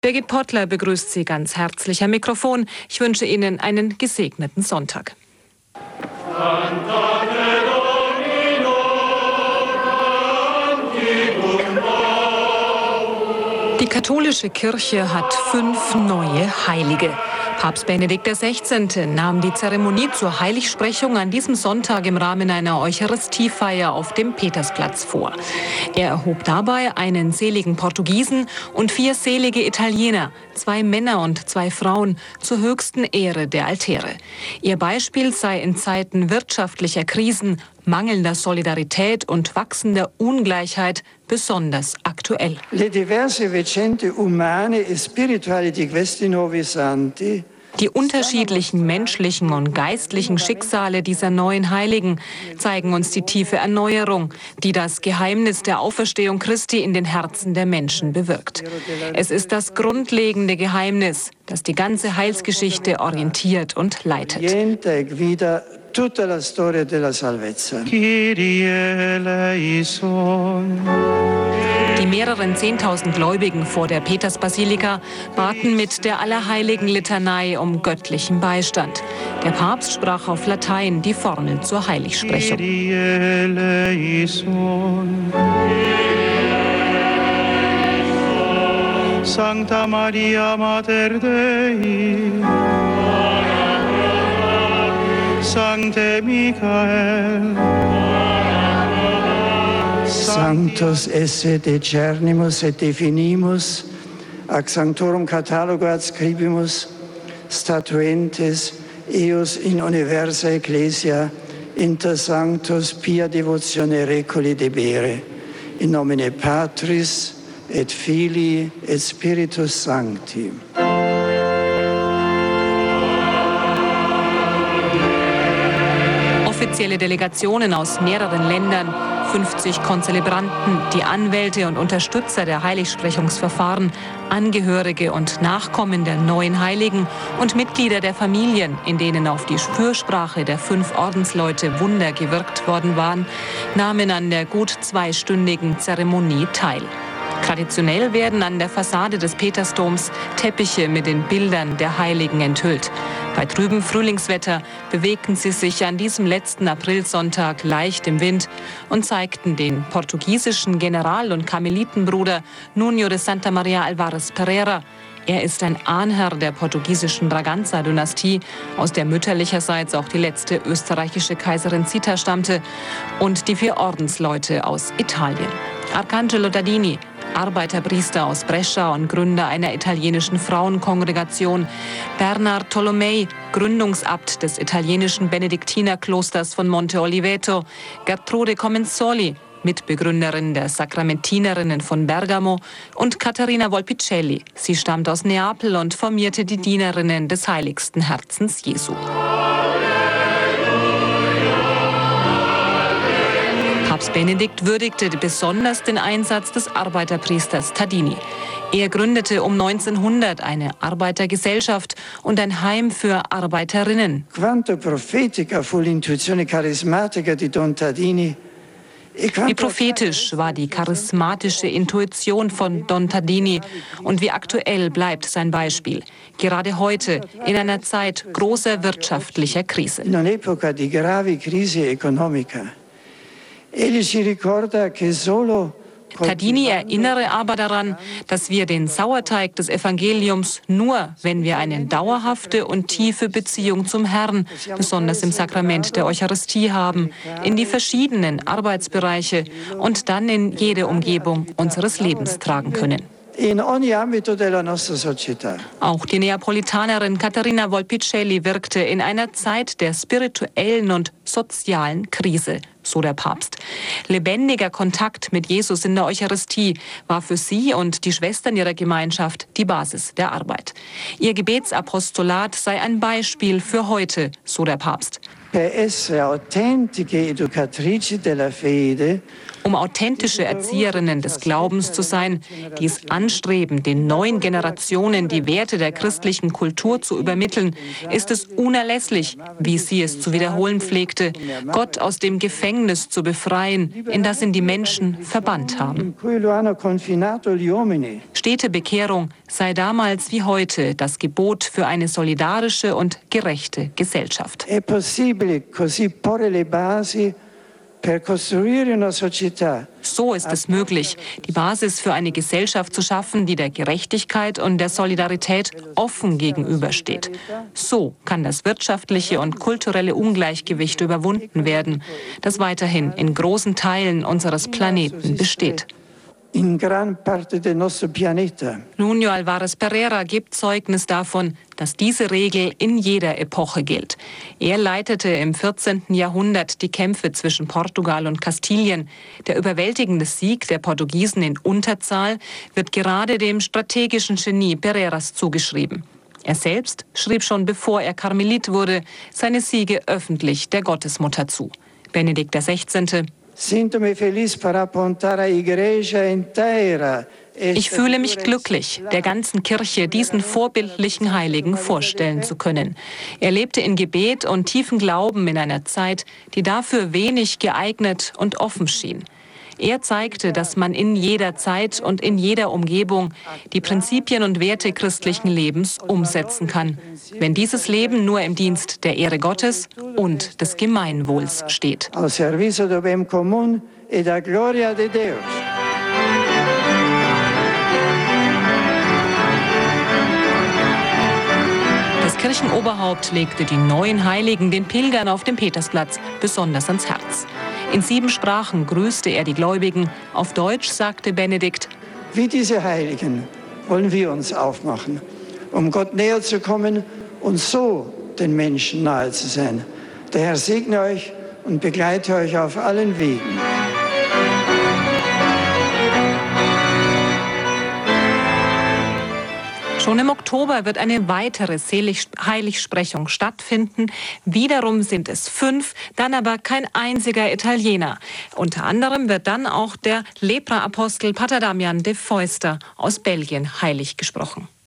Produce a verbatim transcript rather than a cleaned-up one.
Birgit Pottler begrüßt Sie ganz herzlich am Mikrofon. Ich wünsche Ihnen einen gesegneten Sonntag. Die katholische Kirche hat fünf neue Heilige. Papst Benedikt der Sechzehnte nahm die Zeremonie zur Heiligsprechung an diesem Sonntag im Rahmen einer Eucharistiefeier auf dem Petersplatz vor. Er erhob dabei einen seligen Portugiesen und vier selige Italiener, zwei Männer und zwei Frauen, zur höchsten Ehre der Altäre. Ihr Beispiel sei in Zeiten wirtschaftlicher Krisen, mangelnder Solidarität und wachsender Ungleichheit besonders aktuell. Le diverse vicende umane e spirituali di questi nuovi santi. Die unterschiedlichen menschlichen und geistlichen Schicksale dieser neuen Heiligen zeigen uns die tiefe Erneuerung, die das Geheimnis der Auferstehung Christi in den Herzen der Menschen bewirkt. Es ist das grundlegende Geheimnis, das die ganze Heilsgeschichte orientiert und leitet. Tutta la storia della salvezza. Die mehreren Zehntausend Gläubigen vor der Petersbasilika baten mit der Allerheiligen-Litanei um göttlichen Beistand. Der Papst sprach auf Latein die Formel zur Heiligsprechung. Sancta Maria Mater Dei, Sancte Michael, Sanctus esse decernimus et definimus, ac sanctorum catalogo adscribimus, statuentes eius in universa ecclesia, inter sanctus pia devotione recoli debere, in nomine Patris et Filii et Spiritus Sancti. Offizielle Delegationen aus mehreren Ländern, fünfzig Konzelebranten, die Anwälte und Unterstützer der Heiligsprechungsverfahren, Angehörige und Nachkommen der neuen Heiligen und Mitglieder der Familien, in denen auf die Fürsprache der fünf Ordensleute Wunder gewirkt worden waren, nahmen an der gut zweistündigen Zeremonie teil. Traditionell werden an der Fassade des Petersdoms Teppiche mit den Bildern der Heiligen enthüllt. Bei trübem Frühlingswetter bewegten sie sich an diesem letzten Aprilsonntag leicht im Wind und zeigten den portugiesischen General- und Karmelitenbruder Nuno de Santa Maria Alvarez Pereira. Er ist ein Ahnherr der portugiesischen Braganza-Dynastie, aus der mütterlicherseits auch die letzte österreichische Kaiserin Zita stammte, und die vier Ordensleute aus Italien. Arcangelo Dadini, Arbeiterpriester aus Brescia und Gründer einer italienischen Frauenkongregation, Bernard Tolomei, Gründungsabt des italienischen Benediktinerklosters von Monte Oliveto, Gertrude Comensoli, Mitbegründerin der Sakramentinerinnen von Bergamo, und Caterina Volpicelli. Sie stammt aus Neapel und formierte die Dienerinnen des Heiligsten Herzens Jesu. Papst Benedikt würdigte besonders den Einsatz des Arbeiterpriesters Tadini. Er gründete um neunzehnhundert eine Arbeitergesellschaft und ein Heim für Arbeiterinnen. Quanto profetica fu l'intuizione carismatica di Don Tadini. Wie prophetisch war die charismatische Intuition von Don Tadini und wie aktuell bleibt sein Beispiel, gerade heute in einer Zeit großer wirtschaftlicher Krise. In un'epoca di gravi crisi economica. Egli ci ricorda che solo Tadini erinnere aber daran, dass wir den Sauerteig des Evangeliums nur, wenn wir eine dauerhafte und tiefe Beziehung zum Herrn, besonders im Sakrament der Eucharistie haben, in die verschiedenen Arbeitsbereiche und dann in jede Umgebung unseres Lebens tragen können. In ogni ambito della nostra società. Auch die Neapolitanerin Caterina Volpicelli wirkte in einer Zeit der spirituellen und sozialen Krise, so der Papst. Lebendiger Kontakt mit Jesus in der Eucharistie war für sie und die Schwestern ihrer Gemeinschaft die Basis der Arbeit. Ihr Gebetsapostolat sei ein Beispiel für heute, so der Papst. Per essere autentiche educatrici della fede, Um authentische Erzieherinnen des Glaubens zu sein, die es anstreben, den neuen Generationen die Werte der christlichen Kultur zu übermitteln, ist es unerlässlich, wie sie es zu wiederholen pflegte, Gott aus dem Gefängnis zu befreien, in das ihn die Menschen verbannt haben. Stete Bekehrung sei damals wie heute das Gebot für eine solidarische und gerechte Gesellschaft. È possibile così porre le basi per costruire una società. So ist es möglich, die Basis für eine Gesellschaft zu schaffen, die der Gerechtigkeit und der Solidarität offen gegenübersteht. So kann das wirtschaftliche und kulturelle Ungleichgewicht überwunden werden, das weiterhin in großen Teilen unseres Planeten besteht. In gran parte del nostro pianeta. Nuno Álvares Pereira gibt Zeugnis davon, dass diese Regel in jeder Epoche gilt. Er leitete im vierzehnten Jahrhundert die Kämpfe zwischen Portugal und Kastilien. Der überwältigende Sieg der Portugiesen in Unterzahl wird gerade dem strategischen Genie Pereiras zugeschrieben. Er selbst schrieb schon bevor er Karmelit wurde, seine Siege öffentlich der Gottesmutter zu. Benedikt der Sechzehnte Ich fühle mich glücklich, der ganzen Kirche diesen vorbildlichen Heiligen vorstellen zu können. Er lebte in Gebet und tiefen Glauben in einer Zeit, die dafür wenig geeignet und offen schien. Er zeigte, dass man in jeder Zeit und in jeder Umgebung die Prinzipien und Werte christlichen Lebens umsetzen kann, wenn dieses Leben nur im Dienst der Ehre Gottes und des Gemeinwohls steht. Al servizio del bem común e da gloria de Deus. Das Kirchenoberhaupt legte die neuen Heiligen den Pilgern auf dem Petersplatz besonders ans Herz. In sieben Sprachen grüßte er die Gläubigen. Auf Deutsch sagte Benedikt: Wie diese Heiligen wollen wir uns aufmachen, um Gott näher zu kommen und so den Menschen nahe zu sein. Der Herr segne euch und begleite euch auf allen Wegen. Schon im Oktober wird eine weitere Selig- Heiligsprechung stattfinden. Wiederum sind es fünf, dann aber kein einziger Italiener. Unter anderem wird dann auch der Lepra-Apostel Pater Damian de Feuster aus Belgien heilig gesprochen.